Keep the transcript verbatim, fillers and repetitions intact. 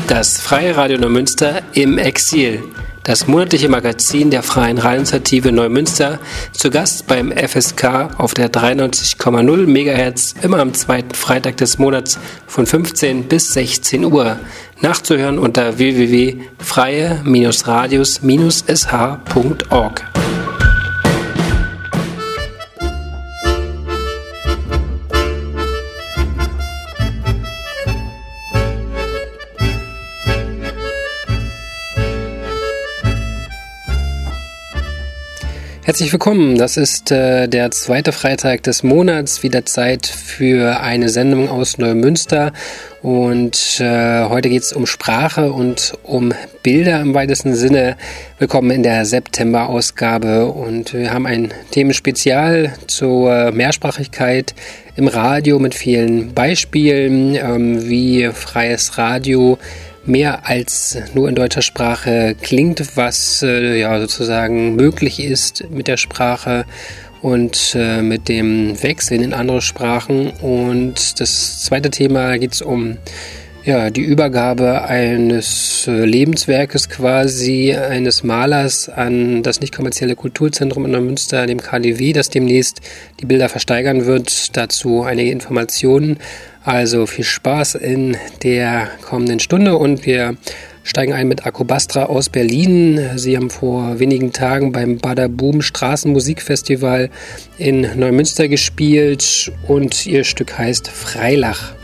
Das Freie Radio Neumünster im Exil. Das monatliche Magazin der Freien Radioinitiative Neumünster, zu Gast beim F S K auf der dreiundneunzig Komma null Megahertz, immer am zweiten Freitag des Monats von fünfzehn bis sechzehn Uhr. Nachzuhören unter w w w punkt freie radios s h punkt org. Herzlich willkommen, das ist äh, der zweite Freitag des Monats, wieder Zeit für eine Sendung aus Neumünster und äh, heute geht es um Sprache und um Bilder im weitesten Sinne. Willkommen in der September-Ausgabe und wir haben ein Themenspezial zur Mehrsprachigkeit im Radio mit vielen Beispielen, ähm, wie freies Radio mehr als nur in deutscher Sprache klingt, was äh, ja sozusagen möglich ist mit der Sprache und äh, mit dem Wechseln in andere Sprachen. Und das zweite Thema geht es um ja, die Übergabe eines äh, Lebenswerkes quasi, eines Malers an das nicht kommerzielle Kulturzentrum in Neumünster, dem K D W, das demnächst die Bilder versteigern wird. Dazu einige Informationen. Also viel Spaß in der kommenden Stunde und wir steigen ein mit Akubastra aus Berlin. Sie haben vor wenigen Tagen beim Badaboom Straßenmusikfestival in Neumünster gespielt und ihr Stück heißt Freilach.